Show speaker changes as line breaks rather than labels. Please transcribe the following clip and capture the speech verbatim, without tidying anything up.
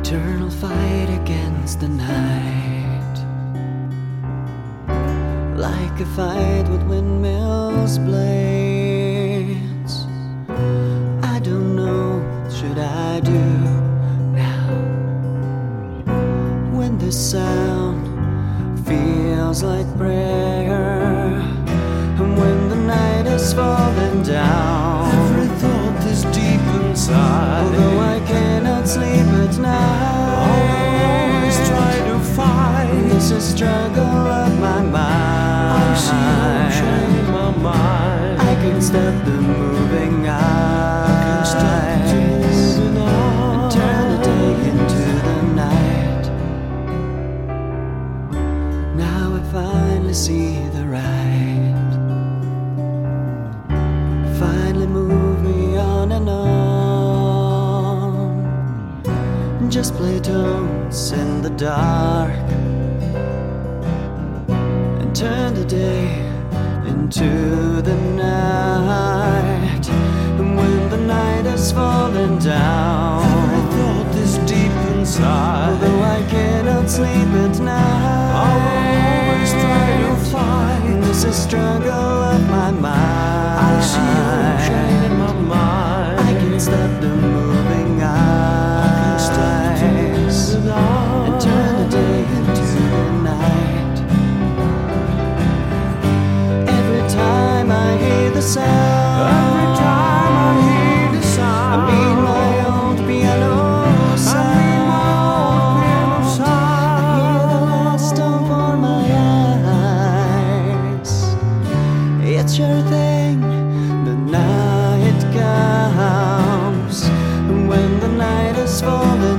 eternal fight against the night, like a fight with windmills' blades. I don't know what should I do now, when this sound feels like prayer, and when the night is falling down.
Every thought is deep inside,
although I cannot sleep at night.
I'll always try to fight.
This is struggle of my mind.
I see ocean in my mind.
I can stop the moving eyes,
I can stop the moving eyes,
and turn the day into the night. Now I finally see the right, finally move me on and on. Just play tones in the dark and turn the day into the night. And when the night is falling down,
every thought is deep inside,
although I cannot sleep at night.
I'll always try to fight.
This is struggle of my mind.
I see ocean in my mind.
I can stop the moving eyes,
I can stop the moving eyes,
and turn the day into the night. Every time I hear the sound,
every time I hear the sound,
I mean my old piano sound.
I mean my old piano sound.
I hear the lights stone for my eyes. It's your thing, the night comes, when the night is falling